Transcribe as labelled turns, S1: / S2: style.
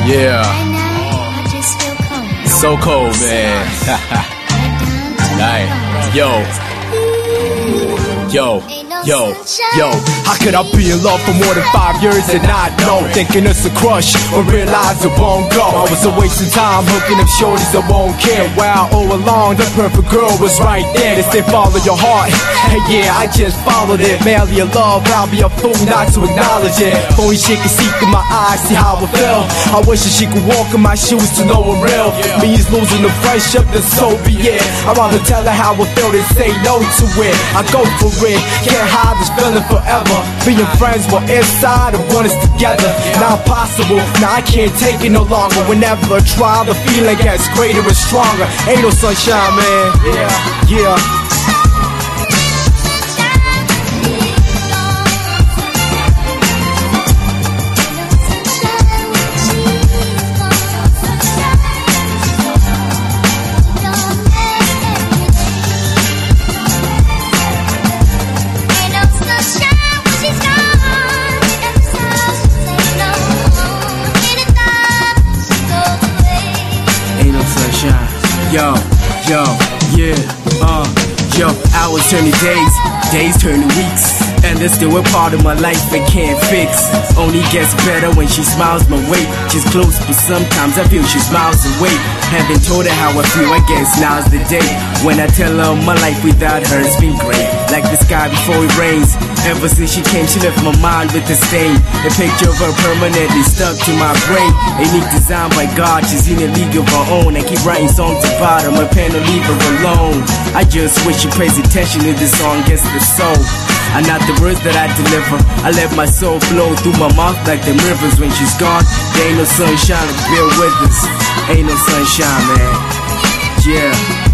S1: Yeah. So cold, man. Nice. Yo, how could I be in love for more than 5 years and not know? Thinking it's a crush, but realize it won't go. I was a wasting time hooking up shorties that won't care. Wow, all along the perfect girl was right there. They say follow your heart, hey yeah, I just followed it. Mail your love, I'll be a fool not to acknowledge it. If only she could see through my eyes, see how it felt. I wish that she could walk in my shoes to know I'm real. Me is losing the friendship, then so be it. I'd rather tell her how I felt and say no to it. I go for it, can't hide this feeling forever. Being friends, but inside I want us together. Not possible, now I can't take it no longer. Whenever I try, the feeling gets greater and stronger. Ain't no sunshine, man. Yeah. Yo, hours turning days, days turning weeks, and there's still a part of my life I can't fix. Only gets better when she smiles my way. She's close, but sometimes I feel she's miles away. Haven't told her how I feel, I guess now's the day. When I tell her my life without her has been great, like the sky before it rains. Ever since she came, she left my mind with a stain. A picture of her permanently stuck to my brain. Unique design by God, she's in a league of her own. I keep writing songs about her, my pen will leave her alone. I just wish she pays attention to this song, gets the soul and not the words that I deliver. I let my soul flow through my mouth like them rivers. When she's gone, there ain't no sunshine to bear with us. Ain't no sunshine, man. Yeah.